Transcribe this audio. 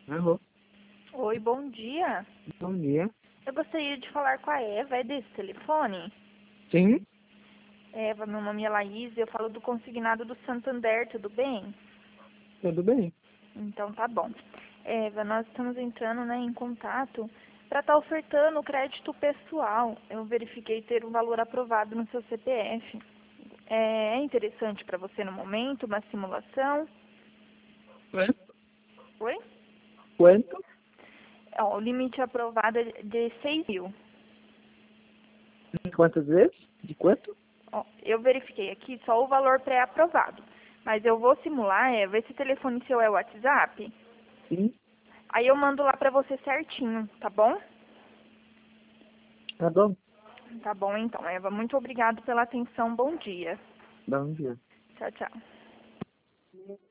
Alô, Oi, bom dia. bom dia. Eu gostaria de falar com a Eva, é desse telefone? Sim, Eva, meu nome é Laís, eu falo do consignado do Santander, tudo bem? tudo bem. Então tá bom. Eva, nós estamos entrando, em contato para estar ofertando crédito pessoal. Eu verifiquei ter um valor aprovado no seu CPF. É interessante para você no momento, uma simulação? Quanto? Oi? Quanto? Ó, o limite aprovado é de 6 mil. Quantas vezes? De quanto? Ó, eu verifiquei aqui só o valor pré-aprovado. Mas eu vou simular, Eva, esse telefone seu é o WhatsApp? Sim, Aí eu mando lá pra você certinho, tá bom? tá bom. Tá bom então, Eva. Muito obrigado pela atenção. Bom dia. Bom dia. Tchau, tchau.